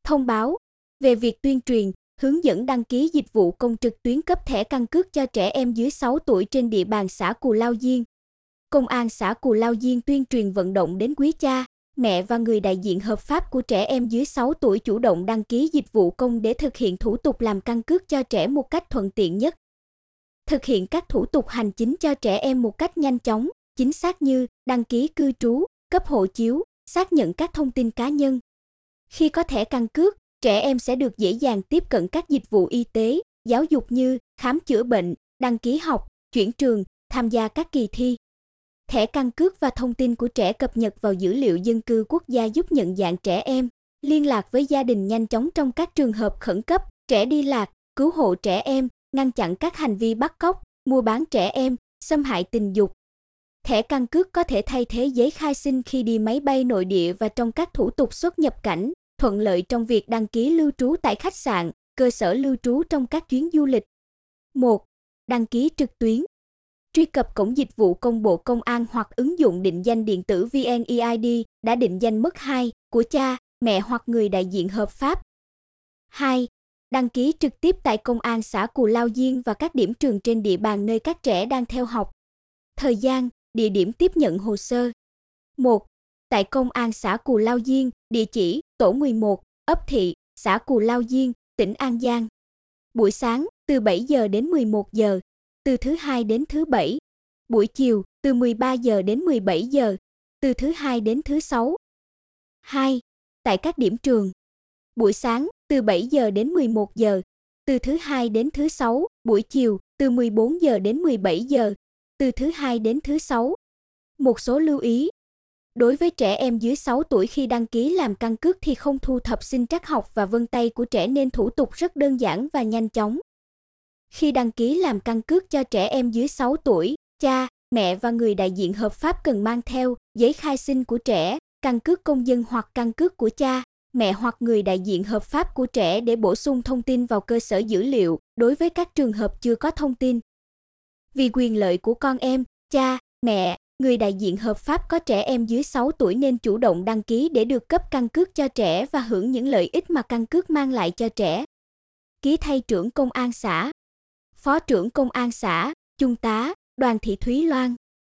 Thông báo về việc tuyên truyền, hướng dẫn đăng ký dịch vụ công trực tuyến cấp thẻ căn cước cho trẻ em dưới 6 tuổi trên địa bàn xã Cù Lao Dieng. Công an xã Cù Lao Dieng tuyên truyền vận động đến quý cha, mẹ và người đại diện hợp pháp của trẻ em dưới 6 tuổi chủ động đăng ký dịch vụ công để thực hiện thủ tục làm căn cước cho trẻ một cách thuận tiện nhất. Thực hiện các thủ tục hành chính cho trẻ em một cách nhanh chóng, chính xác như đăng ký cư trú, cấp hộ chiếu, xác nhận các thông tin cá nhân. Khi có thẻ căn cước, trẻ em sẽ được dễ dàng tiếp cận các dịch vụ y tế, giáo dục như khám chữa bệnh, đăng ký học, chuyển trường, tham gia các kỳ thi. Thẻ căn cước và thông tin của trẻ cập nhật vào dữ liệu dân cư quốc gia giúp nhận dạng trẻ em, liên lạc với gia đình nhanh chóng trong các trường hợp khẩn cấp, trẻ đi lạc, cứu hộ trẻ em, ngăn chặn các hành vi bắt cóc, mua bán trẻ em, xâm hại tình dục. Thẻ căn cước có thể thay thế giấy khai sinh khi đi máy bay nội địa và trong các thủ tục xuất nhập cảnh, thuận lợi trong việc đăng ký lưu trú tại khách sạn, cơ sở lưu trú trong các chuyến du lịch. 1. Đăng ký trực tuyến. Truy cập cổng dịch vụ công Bộ Công an hoặc ứng dụng định danh điện tử VNeID đã định danh mức 2 của cha, mẹ hoặc người đại diện hợp pháp. 2. Đăng ký trực tiếp tại Công an xã Cù Lao Dieng và các điểm trường trên địa bàn nơi các trẻ đang theo học. Thời gian, địa điểm tiếp nhận hồ sơ. 1. Tại Công an xã Cù Lao Dieng, địa chỉ tổ 11, ấp Thị, xã Cù Lao Dieng, tỉnh An Giang. Buổi sáng, từ 7 giờ đến 11 giờ, từ thứ Hai đến thứ Bảy. Buổi chiều, từ 13 giờ đến 17 giờ, từ thứ Hai đến thứ Sáu. 2. Tại các điểm trường. Buổi sáng, từ 7 giờ đến 11 giờ, từ thứ Hai đến thứ Sáu. Buổi chiều, từ 14 giờ đến 17 giờ, từ thứ Hai đến thứ Sáu. Một số lưu ý. Đối với trẻ em dưới 6 tuổi khi đăng ký làm căn cước thì không thu thập sinh trắc học và vân tay của trẻ nên thủ tục rất đơn giản và nhanh chóng. Khi đăng ký làm căn cước cho trẻ em dưới 6 tuổi, cha, mẹ và người đại diện hợp pháp cần mang theo giấy khai sinh của trẻ, căn cước công dân hoặc căn cước của cha, mẹ hoặc người đại diện hợp pháp của trẻ để bổ sung thông tin vào cơ sở dữ liệu đối với các trường hợp chưa có thông tin. Vì quyền lợi của con em, cha, mẹ, người đại diện hợp pháp có trẻ em dưới 6 tuổi nên chủ động đăng ký để được cấp căn cước cho trẻ và hưởng những lợi ích mà căn cước mang lại cho trẻ. Ký thay trưởng công an xã, Phó trưởng công an xã, Trung tá Đoàn Thị Thúy Loan.